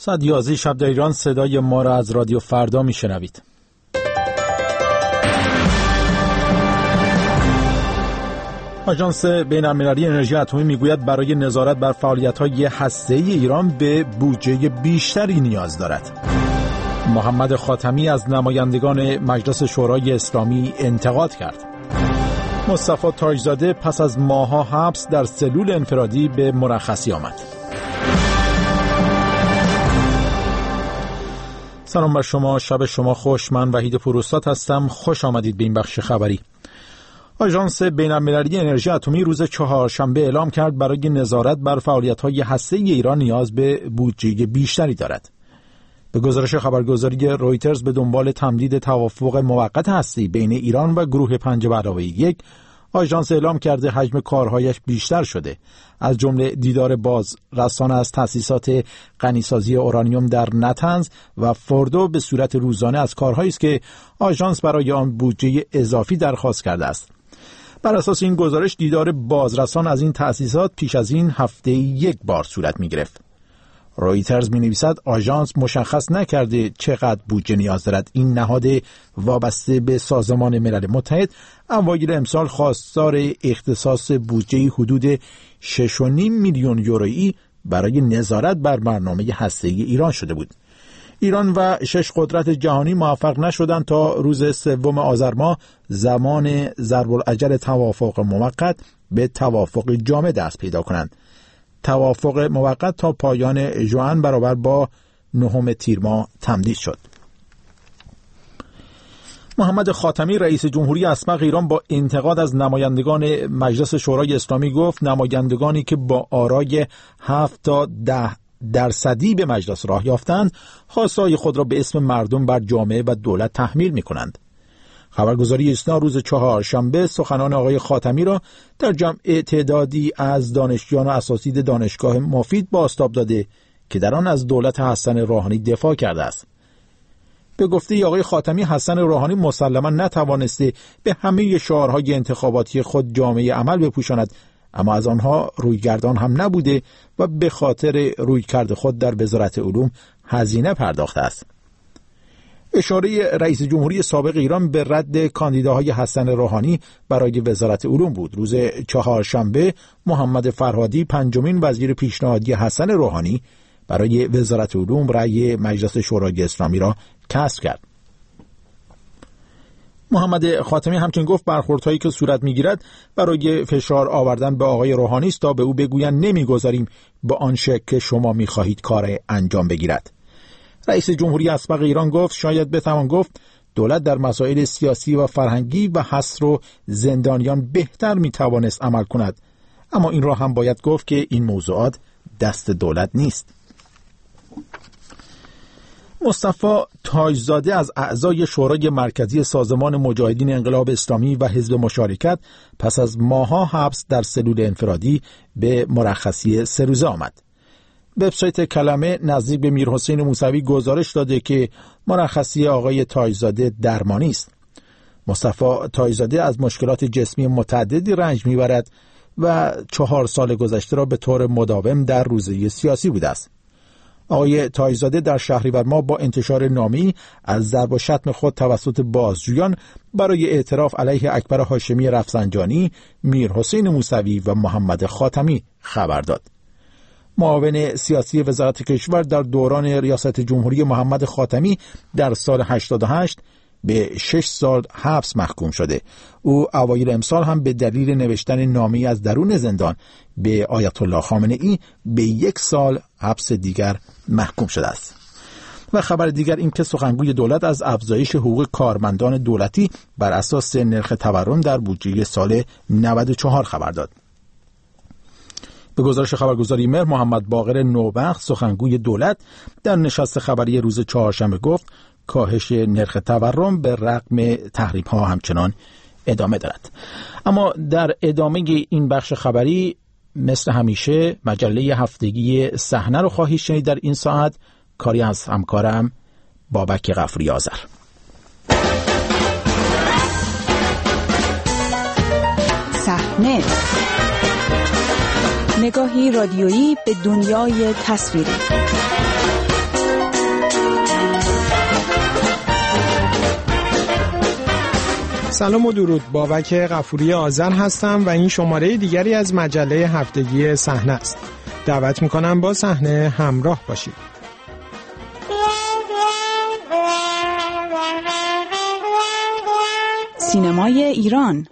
ساعت 11 شب در ایران صدای ما را از رادیو فردا میشنوید. آژانس بین‌المللی انرژی اتمی میگوید برای نظارت بر فعالیت‌های هسته‌ای ایران به بودجه بیشتری نیاز دارد. محمد خاتمی از نمایندگان مجلس شورای اسلامی انتقاد کرد. مصطفی تاجزاده پس از ماه‌ها حبس در سلول انفرادی به مرخصی آمد. سلام بر شما، شب شما خوش. من وحید پوروستاد هستم. خوش آمدید به این بخش خبری. آژانس بین‌المللی انرژی اتمی روز چهارشنبه اعلام کرد برای نظارت بر فعالیت‌های هسته‌ای ایران نیاز به بودجه بیشتری دارد. به گزارش خبرگزاری رویترز به دنبال تمدید توافق موقت هسته‌ای بین ایران و گروه 5+1، آژانس اعلام کرده حجم کارهایش بیشتر شده، از جمله دیدار بازرسان از تأسیسات غنیسازی اورانیوم در نتنز و فوردو به صورت روزانه از کارهایی است که آژانس برای آن بودجه اضافی درخواست کرده است. بر اساس این گزارش دیدار بازرسان از این تأسیسات پیش از این هفته یک بار صورت می گرفت. رویترز می نویسد آژانس مشخص نکرده چقدر بودجه نیاز دارد. این نهاد وابسته به سازمان ملل متحد اوایل امسال خواستار اختصاص بودجه حدود 6.5 میلیون یورویی برای نظارت بر برنامه هسته‌ای ایران شده بود. ایران و 6 قدرت جهانی موفق نشدند تا روز 3 آذر ماه زمان ضرب‌الاجل توافق موقت به توافق جامع دست پیدا کنند. توافق موقت تا پایان ژوئن برابر با 9 تیر ماه تمدید شد. محمد خاتمی رئیس جمهوری اسبق ایران با انتقاد از نمایندگان مجلس شورای اسلامی گفت نمایندگانی که با آرای 7 تا 10% به مجلس راه یافتند خواستهای خود را به اسم مردم بر جامعه و دولت تحمیل می‌کنند. خبرگزاری ایسنا روز چهارشنبه سخنان آقای خاتمی را در جمع تعدادی از دانشجویان و اساتید دانشگاه مفید بازتاب داده که در آن از دولت حسن روحانی دفاع کرده است. به گفته آقای خاتمی حسن روحانی مسلما نتوانسته به همه شعارهای انتخاباتی خود جامعه عمل بپوشاند، اما از آنها رویگردان هم نبوده و به خاطر رویکرد خود در وزارت علوم هزینه پرداخته است. اشاره رئیس جمهوری سابق ایران به رد کاندیداهای حسن روحانی برای وزارت علوم بود. روز چهارشنبه محمد فرهادی پنجمین وزیر پیشنهادی حسن روحانی برای وزارت علوم رأی مجلس شورای اسلامی را کسب کرد. محمد خاتمی همچنین گفت برخوردهایی که صورت می‌گیرد برای فشار آوردن به آقای روحانی است تا به او بگویند نمی‌گذاریم با آن شکل که شما می‌خواهید کار انجام بگیرد. رئیس جمهوری اسبق ایران گفت شاید بتوان گفت دولت در مسائل سیاسی و فرهنگی و حصر و زندانیان بهتر می‌توانست عمل کند، اما این را هم باید گفت که این موضوعات دست دولت نیست. مصطفی تاجزاده از اعضای شورای مرکزی سازمان مجاهدین انقلاب اسلامی و حزب مشارکت پس از ماه‌ها حبس در سلول انفرادی به مرخصی 3 روزه آمد. وبسایت کلمه نزدیک به میرحسین موسوی گزارش داده که مرخصی آقای تاجزاده درمانی است. مصطفی تاجزاده از مشکلات جسمی متعددی رنج میبرد و 4 سال گذشته را به طور مداوم در روزه سیاسی بوده است. آقای تاجزاده در شهریور ماه با انتشار نامه‌ای از ضرب و شتم خود توسط بازجویان برای اعتراف علیه اکبر هاشمی رفسنجانی، میرحسین موسوی و محمد خاتمی خبر داد. معاون سیاسی وزارت کشور در دوران ریاست جمهوری محمد خاتمی در سال 88 به 6 سال حبس محکوم شده. او اوایل امسال هم به دلیل نوشتن نامه‌ای از درون زندان به آیت الله خامنه‌ای به 1 سال حبس دیگر محکوم شده است. و خبر دیگر این که سخنگوی دولت از افزایش حقوق کارمندان دولتی بر اساس نرخ تورم در بودجه سال 94 خبر داد. به گزارش خبرگزاری مهر، محمد باقر نوبخت سخنگوی دولت در نشست خبری روز چهارشنبه گفت کاهش نرخ تورم به رغم تحریم‌ها همچنان ادامه دارد. اما در ادامه این بخش خبری مثل همیشه مجله هفتگی صحنه رو خواهید شنید در این ساعت، کاری از همکارم بابک غفوری آذر. صحنه، نگاهی رادیویی به دنیای تصویری. سلام و درود، بابک غفوری آذر هستم و این شماره دیگری از مجله هفتگی صحنه است. دعوت میکنم با صحنه همراه باشید. سینمای ایران.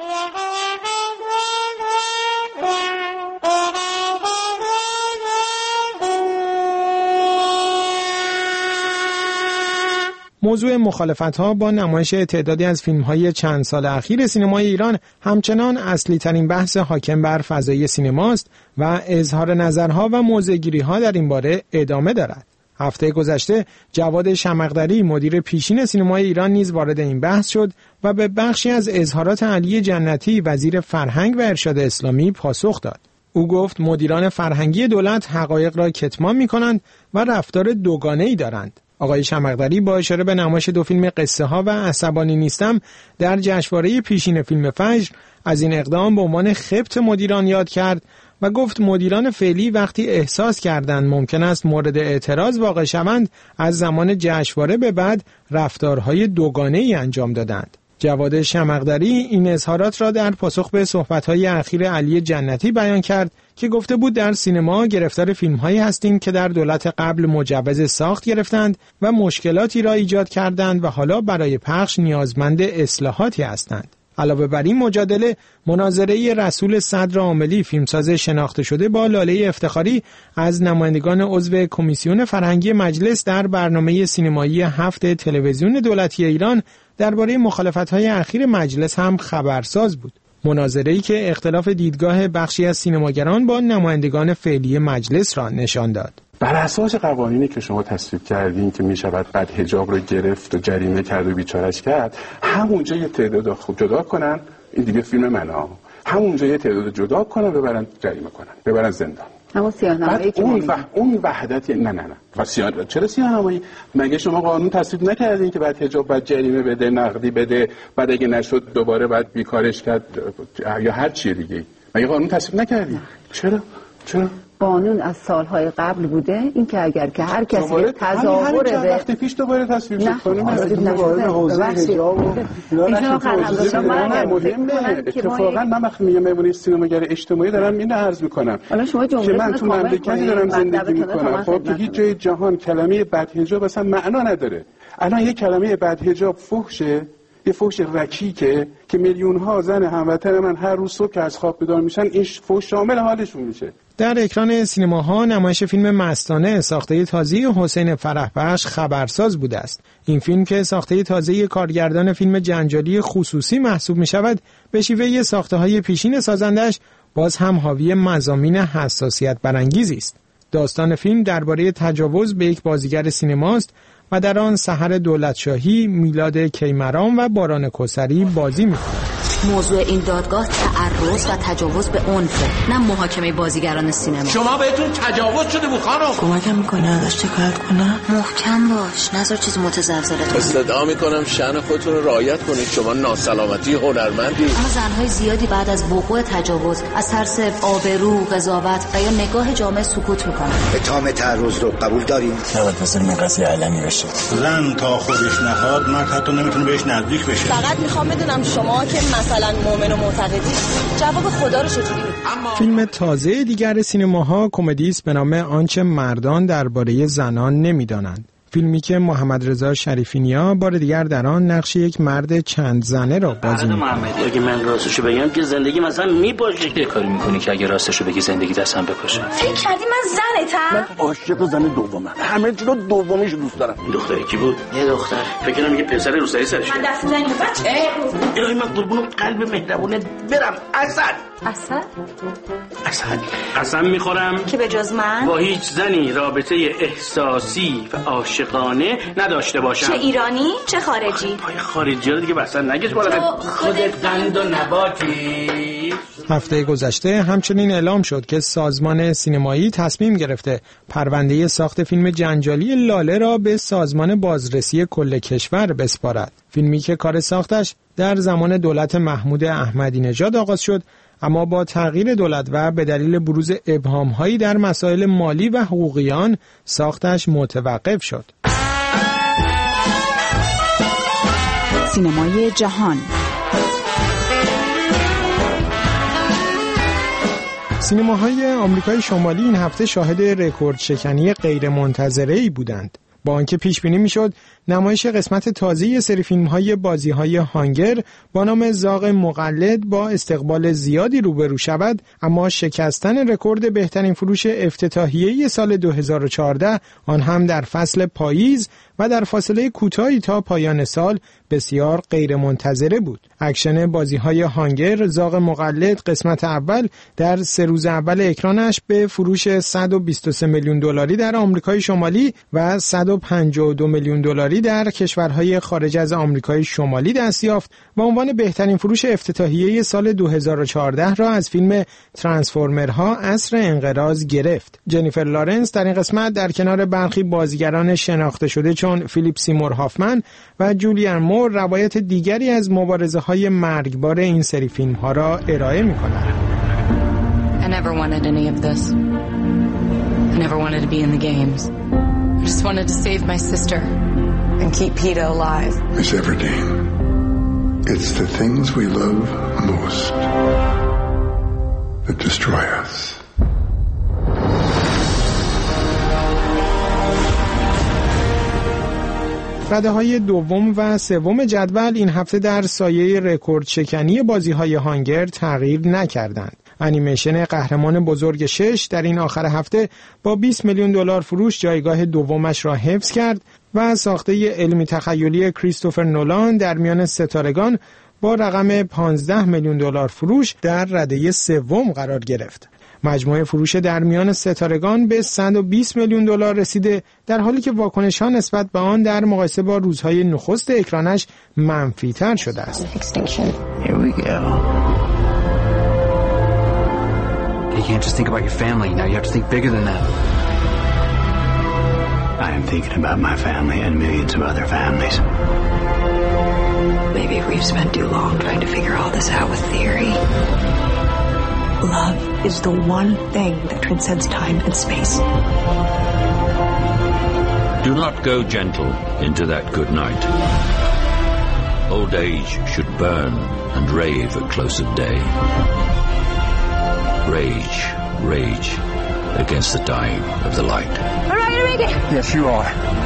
موضوع مخالفت‌ها با نمایش تعدادی از فیلم‌های چند سال اخیر سینمای ایران همچنان اصلی ترین بحث حاکم بر فضای سینماست و اظهار نظرها و موضع‌گیری‌ها در این باره ادامه دارد. هفته گذشته جواد شمقدری مدیر پیشین سینمای ایران نیز وارد این بحث شد و به بخشی از اظهارات علی جنتی وزیر فرهنگ و ارشاد اسلامی پاسخ داد. او گفت مدیران فرهنگی دولت حقایق را کتمان می‌کنند و رفتار دوگانه‌ای دارند. آقای شمقدری با اشاره به نمایش دو فیلم قصه ها و عصبانی نیستم در جشنواره پیشین فیلم فجر از این اقدام به عنوان خبط مدیران یاد کرد و گفت مدیران فعلی وقتی احساس کردند ممکن است مورد اعتراض واقع شوند از زمان جشنواره به بعد رفتارهای دوگانه‌ای انجام دادند. جواد شمقدری این اظهارات را در پاسخ به صحبت‌های اخیر علی جنتی بیان کرد که گفته بود در سینما گرفتار فیلم‌هایی هستیم که در دولت قبل مجوز ساخت گرفتند و مشکلاتی را ایجاد کردند و حالا برای پخش نیازمند اصلاحاتی هستند. علاوه بر این مجادله، مناظره رسول صدر عاملی فیلمساز شناخته شده با لاله افتخاری از نمایندگان عضو کمیسیون فرهنگی مجلس در برنامه سینمایی هفته تلویزیون دولتی ایران درباره مخالفت‌های اخیر مجلس هم خبرساز بود. مناظره‌ای که اختلاف دیدگاه بخشی از سینماگران با نمایندگان فعلی مجلس را نشان داد. بر اساس قوانینی که شما تصویب کردین که میشود بعد حجاب رو گرفت و جریمه کرد و بیچاره‌اش کرد، همونجا یه تعداد خوب جدا کنن، این دیگه فیلم منه، همونجا یه تعداد جدا کنن ببرن جریمه کنن، ببرن زندان. اما سیاه‌نمایی که اون وحدت نه چرا سیاه‌نمایی؟ مگه شما قانون تصویب نکردین که بعد حجاب بعد جریمه بده، نقدی بده، بعد اگه نشد دوباره بعد بیکارش کرد یا هر چیه دیگه؟ مگه قانون تصویب نکردین؟ چرا؟ قانون از سالهای قبل بوده، این که اگر که هر کسی تظاهر به وقتی پیش دوباره تصویب شد قانون اتفاقا من وقتی میگم مهمونی سینماگر اجتماعی دارم اینو عرض میکنم که من تو مملکتی دارم زندگی میکنم خب که هیچ جای جهان کلمه بدحجاب اصلا معنا نداره. الان یه کلمه بدحجاب فحشه، یه فحش رکیکه که میلیون ها زن هموطن من هر روز صبح که از خواب بیدار میشن این فحش شامل حالشون میشه. در اکران سینماها نمایش فیلم مستانه ساخته تازه حسین فرحبخش خبرساز بوده است. این فیلم که ساخته تازه کارگردان فیلم جنجالی خصوصی محسوب می شود، به شیوه ساخته‌های پیشین سازندش باز هم حاوی مضامین حساسیت برانگیزی است. داستان فیلم درباره تجاوز به یک بازیگر سینماست و در آن سحر دولتشاهی، میلاد کیمران و باران کوثری بازی می‌کنند. موضوع این دادگاه تعرض و تجاوز به عنفه، نه محاکمه بازیگران سینما. شما بهتون تجاوز شده بود خانم. کمکم می‌کنی ازش شکایت کنم؟ محکم باش، نذار چیزی متزلزلت. استدعا می‌کنم شأن خودتون رو رعایت کنید. شما ناسلامتی هنرمندی. اما زن‌های زیادی بعد از وقوع تجاوز از ترس آبرو، قضاوت و یا نگاه جامعه سکوت می‌کنن. اتهام تعرض رو قبول داریم؟ نباید واسه این قضیه علنی بشه. زن تا خودش نخواد مرد حتی نمیتونه بهش نزدیک بشه. فقط می‌خوام بدونم شما که مثلا مؤمن و معتقدی جواب خدا رو چطوری میدید؟ فیلم تازه دیگر سینماها کمدی است به نام آنچه مردان درباره زنان نمیدانند. فیلمی که محمد رضا شریفی نیا بار دیگر در آن نقش یک مرد چند زنه را بازی می‌کند. اگه من راستشو بگم که زندگی مثلا میپاشه. یه کاری می‌کنی که اگه راستشو بگی زندگی دستم بپاشه. فکر کردی من زنتم؟ من عاشق زن دومم. همه چی رو دومیش دوست دارم. این دختری کی بود؟ یه دختر. فکر کنم یه پسر روسری سرش. من دست زنی بچه. الهی من قربون قلب مهربونت برم. اصل قسم میخورم که به جز من با هیچ زنی رابطه احساسی و عاشقانه نداشته باشم. چه ایرانی چه خارجی. پای خارجی رو دیگه بسن نگیش بالا. خودت قند و نباتی. هفته گذشته همچنین اعلام شد که سازمان سینمایی تصمیم گرفته پرونده ساخت فیلم جنجالی لاله را به سازمان بازرسی کل کشور بسپارد. فیلمی که کار ساختش در زمان دولت محمود احمدی نژاد آغاز شد، اما با تغییر دولت و به دلیل بروز ابهام‌هایی در مسائل مالی و حقوقی آن ساختش متوقف شد. سینمای جهان. سینماهای آمریکای شمالی این هفته شاهد رکورد شکنی غیرمنتظره‌ای بودند. با آنکه پیش بینی میشد نمایش قسمت تازه سری فیلم‌های بازی‌های هانگر با نام زاغ مقلد با استقبال زیادی روبرو شود، اما شکستن رکورد بهترین فروش افتتاحیه سال 2014 آن هم در فصل پاییز و در فاصله کوتاهی تا پایان سال بسیار غیرمنتظره بود. اکشن بازی‌های هانگر زاغ مقلد قسمت اول در 3 روز اول اکرانش به فروش 123 میلیون دلاری در آمریکای شمالی و 152 میلیون دلاری در کشورهای خارج از آمریکای شمالی دست یافت و عنوان بهترین فروش افتتاحیه سال 2014 را از فیلم ترانسفورمرها عصر انقراض گرفت. جنیفر لارنس در این قسمت در کنار برخی بازیگران شناخته شده چون فیلیپ سیمور هافمن و جولیان مور روایت دیگری از مبارزه‌های مرگبار این سری فیلم‌ها را ارائه می‌کند. I never wanted any of this. I never wanted to be in the games. I just wanted to save my sister and keep Peeta alive. Miss Everdeen, it's the things we love most that destroy us. رده‌های دوم و سوم جدول این هفته در سایه رکورد شکنی بازی‌های هانگر تغییر نکردند. انیمیشن قهرمان بزرگ 6 در این آخر هفته با 20 میلیون دلار فروش جایگاه دومش را حفظ کرد و ساخته علمی تخیلی کریستوفر نولان در میان ستارگان با رقم 15 میلیون دلار فروش در رده سوم قرار گرفت. مجموع فروش در میان ستارگان به 120 میلیون دلار رسیده، در حالی که واکنش‌ها نسبت به آن در مقایسه با روزهای نخست اکرانش منفی‌تر شده است. You can't just think about your family. Now you have to think bigger than that. I am thinking about my family and millions of other families. Maybe we've spent too long trying to figure all this out with theory. Love is the one thing that transcends time and space. Do not go gentle into that good night. Old age should burn and rave at close of day. Rage, rage against the dying of the light. All right, to make it. Yes, you are.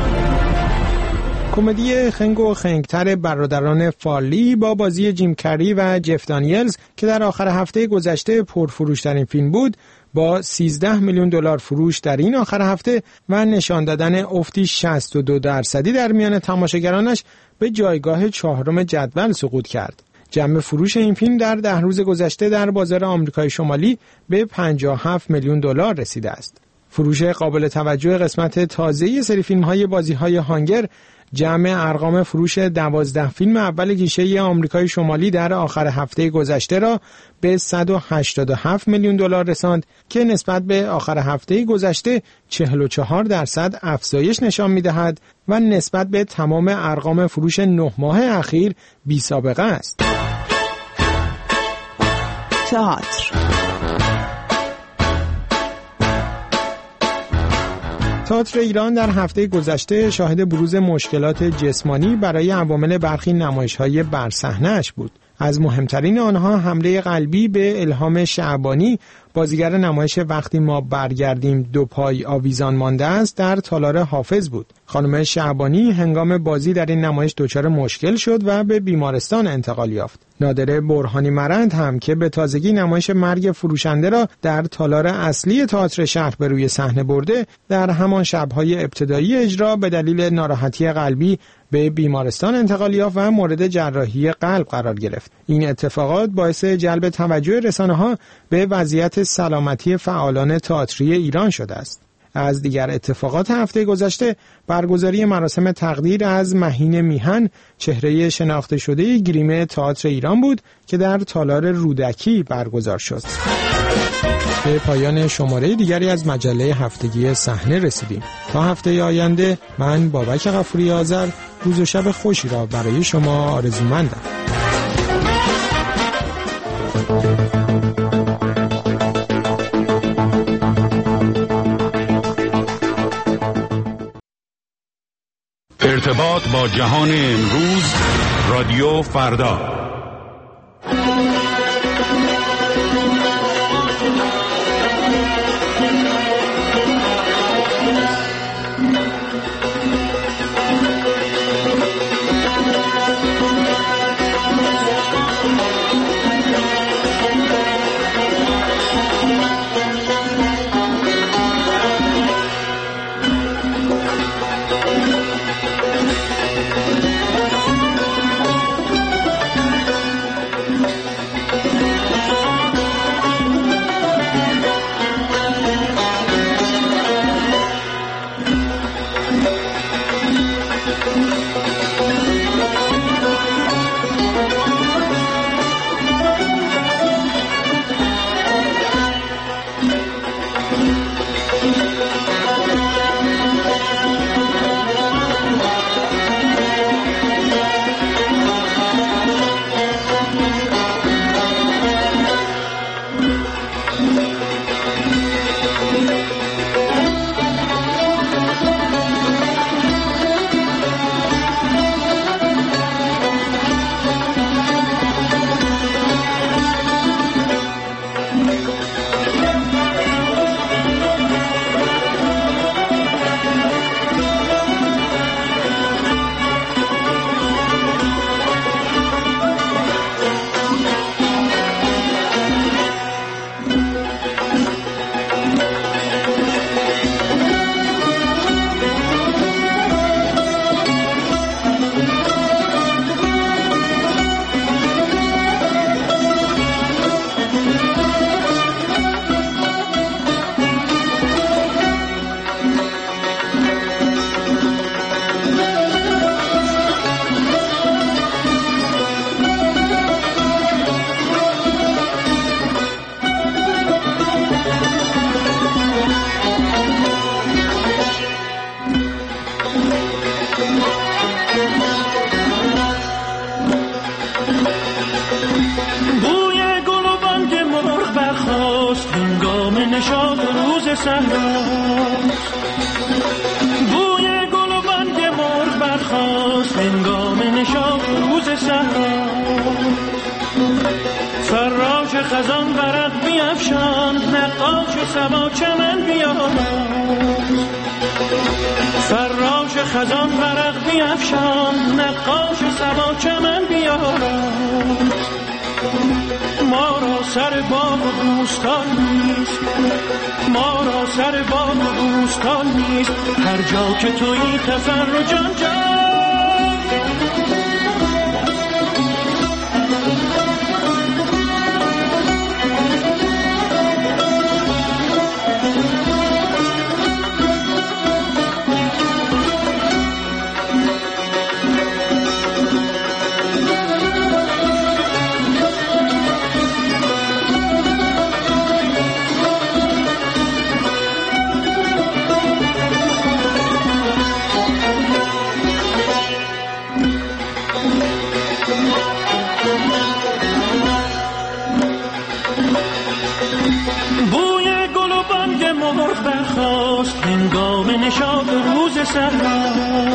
کمدی خنگ و خنگتر برادران فارلی با بازی جیم کری و جف دانیلز که در آخر هفته گذشته پرفروش‌ترین فیلم بود، با 13 میلیون دلار فروش در این آخر هفته و نشان دادن افتی 62% در میان تماشاگرانش به جایگاه 4 جدول سقوط کرد. جمع فروش این فیلم در 10 روز گذشته در بازار آمریکای شمالی به 57 میلیون دلار رسیده است. فروش قابل توجه قسمت تازه سری فیلم‌های بازی‌های هانگر جمع ارقام فروش 12 فیلم اول گیشه آمریکای شمالی در آخر هفته گذشته را به 187 میلیون دلار رساند که نسبت به آخر هفته گذشته 44% افزایش نشان می‌دهد و نسبت به تمام ارقام فروش 9 ماه اخیر بی‌سابقه است. تئاتر ایران در هفته گذشته شاهد بروز مشکلات جسمانی برای عوامل برخی نمایش‌های بر صحنه‌اش بود. از مهمترین آنها حمله قلبی به الهام شعبانی، بازیگر نمایش وقتی ما برگردیم 2 پای آویزان مانده است در تالار حافظ بود. خانم شعبانی هنگام بازی در این نمایش دچار مشکل شد و به بیمارستان انتقال یافت. نادره برهانی مرند هم که به تازگی نمایش مرگ فروشنده را در تالار اصلی تئاتر شهر به روی صحنه برده، در همان شب‌های ابتدایی اجرا به دلیل ناراحتی قلبی به بیمارستان انتقال یافت و مورد جراحی قلب قرار گرفت. این اتفاقات باعث جلب توجه رسانه‌ها به وضعیت سلامتی فعالان تئاتری ایران شده است. از دیگر اتفاقات هفته گذشته برگزاری مراسم تقدیر از مهین میهن، چهره شناخته شده گریم تئاتر ایران بود که در تالار رودکی برگزار شد. به پایان شماره دیگری از مجله هفتگی صحنه رسیدیم. تا هفته آینده من بابک غفوری آذر روز و شب خوشی را برای شما آرزومندم. ارتباط با جهان امروز، رادیو فردا. صحراست. بوی گل و بانگ مرغ برخاست هنگام نشاط روز صحراست. فراش خزان ورق بیفشاند نقاش سبا چمن بیاراست. فراش خزان ورق بیفشاند نقاش سبا چمن بیاراست. ما را سر باغ و بوستان نیست، ما را سر باغ و بوستان نیست، هر جا که تویی تفرج آنجا. نشاط روز صحرا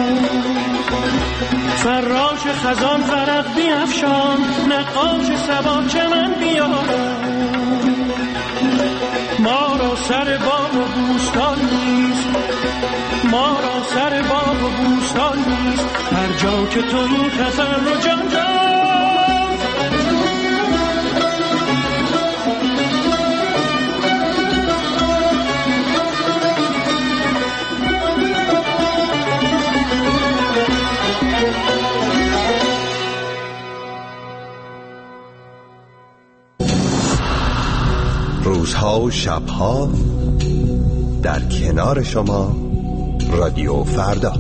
فراش خزان ورق بیفشان نقاش سبا چمن بیارد. ما را سر باغ و بوستان نیست، ما را سر باغ و بوستان نیست، هر جا که تویی تفرج آنجا. روزها و شبها در کنار شما رادیو فردا.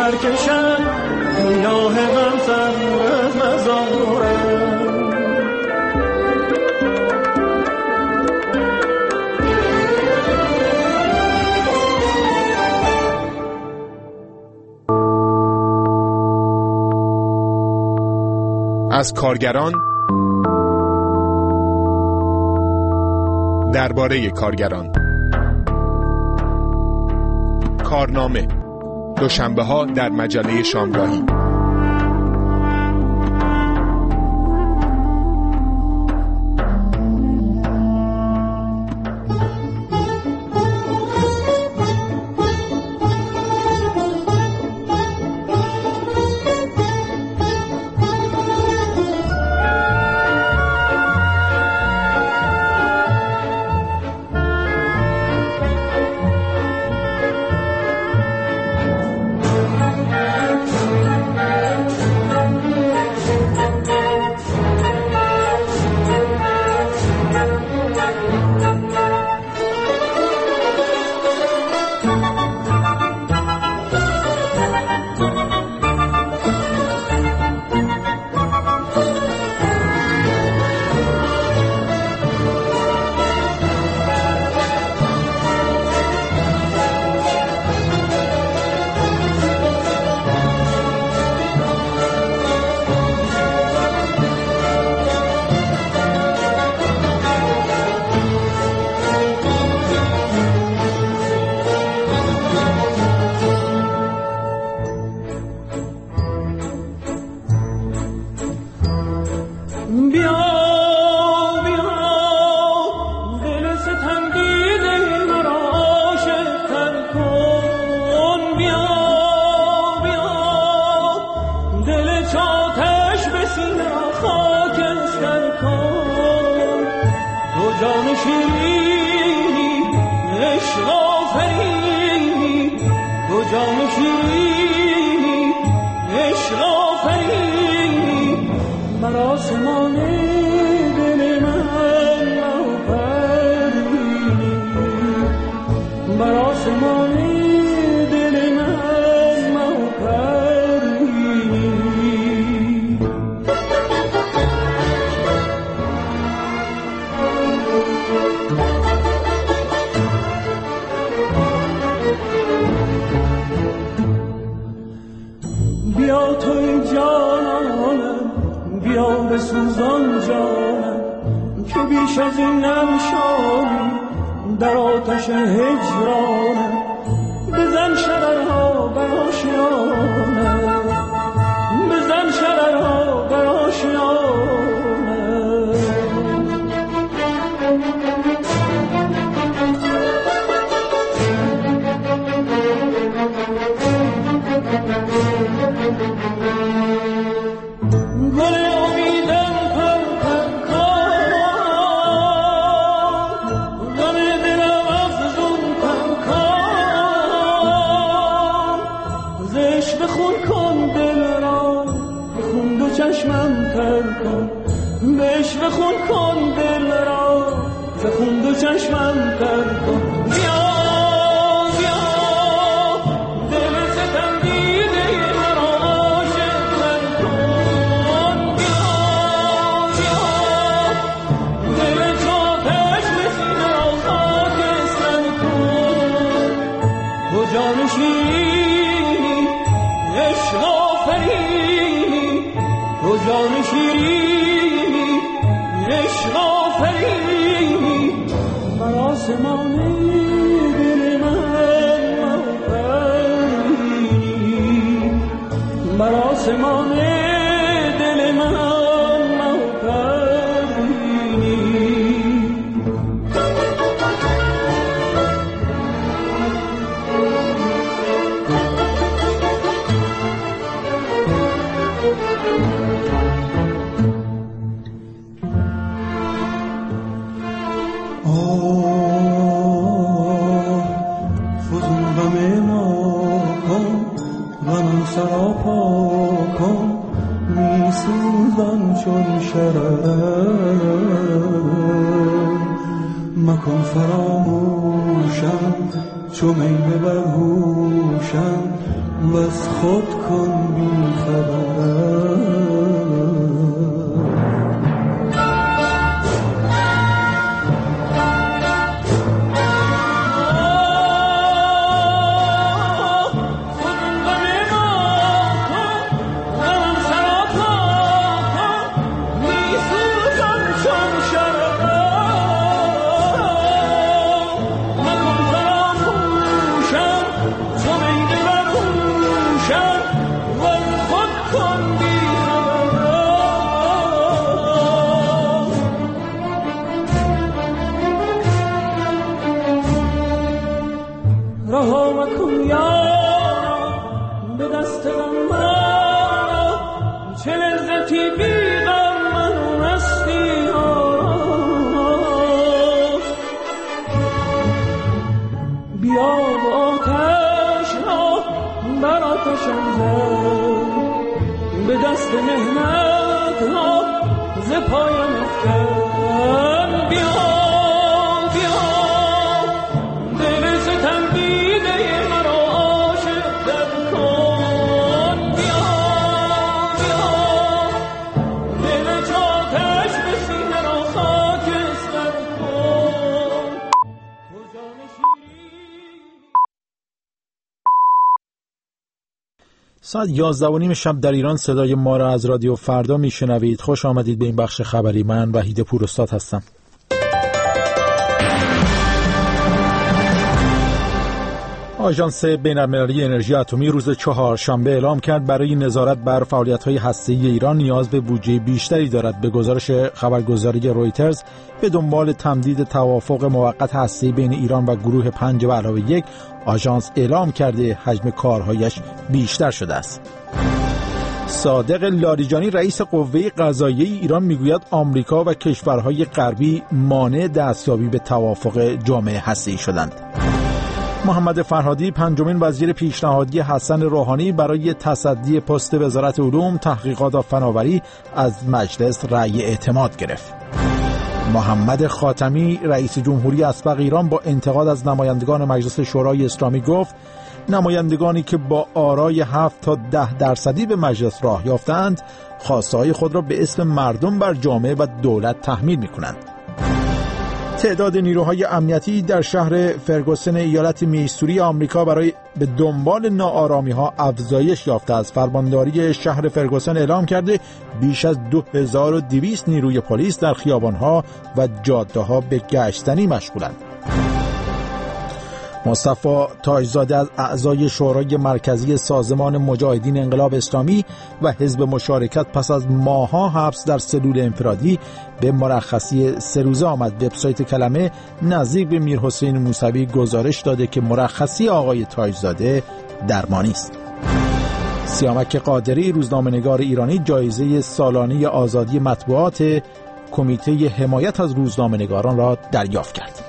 برکشد گیاه غم سر از مزارم. از کارگران درباره کارگران. کارنامه دوشنبه‌ها در مجله شامگاهی. بیا توی جانم، بیا بسوزان جانم، که بیش از این نمیشانی در آتش هجرانم. بزن شررها بر آشیانم، بزن شررها بر آشیانم. گل امیدم پر پر کار، غم دلم افزون پر کار. ز عشق خون کن دل را، بخون دو چشمم تر کن. به عشق خون کن دل را، بخون دو چشمم تر کن. بیا جان شیرینی عشق آفرینی، بر آسمان دل من آفرینی، بر آسمان دل من آفرینی. مکن فراموشم چو میل برهوشم، و از خود کن بی خبر. به دست مهنت ها ز پایم افتن. بیا بیا دل ستم دیده مرا عاشق در کن. بیا بیا دل چاتش به سینه را خاکستر کن. ساعت 11:30 شب در ایران صدای ما را از رادیو فردا میشنوید. خوش آمدید به این بخش خبری. من وحید پوراستاد هستم. آژانس بین‌المللی انرژی اتمی روز چهارشنبه اعلام کرد برای نظارت بر فعالیت‌های هسته‌ای ایران نیاز به بودجه بیشتری دارد. به گزارش خبرگزاری رویترز به دنبال تمدید توافق موقت هسته‌ای بین ایران و گروه 5+1 آژانس اعلام کرده حجم کارهایش بیشتر شده است. صادق لاریجانی رئیس قوه قضاییه ایران میگوید آمریکا و کشورهای غربی مانع دستیابی به توافق جامعه هسته‌ای شدند. محمد فرهادی پنجمین وزیر پیشنهادی حسن روحانی برای تصدی پست وزارت علوم، تحقیقات و فناوری از مجلس رأی اعتماد گرفت. محمد خاتمی رئیس جمهوری اسبق ایران با انتقاد از نمایندگان مجلس شورای اسلامی گفت نمایندگانی که با آرای 7 تا 10% به مجلس راه یافتند خواسته‌های خود را به اسم مردم بر جامعه و دولت تحمیل می‌کنند. تعداد نیروهای امنیتی در شهر فرگوسن ایالت میسوری آمریکا برای به دنبال ناآرامی‌ها افزایش یافته است. فرمانداری شهر فرگوسن اعلام کرده بیش از 2200 نیروی پلیس در خیابان‌ها و جاده‌ها به گشتنی مشغولند. مصطفی تاجزاده از اعضای شورای مرکزی سازمان مجاهدین انقلاب اسلامی و حزب مشارکت پس از ماه‌ها حبس در سلول انفرادی به مرخصی 3 روزه آمد. وبسایت کلمه نزدیک به میرحسین موسوی گزارش داده که مرخصی آقای تاجزاده درمانی است. سیامک قادری روزنامه‌نگار ایرانی جایزه سالانه آزادی مطبوعات کمیته حمایت از روزنامه‌نگاران را دریافت کرد.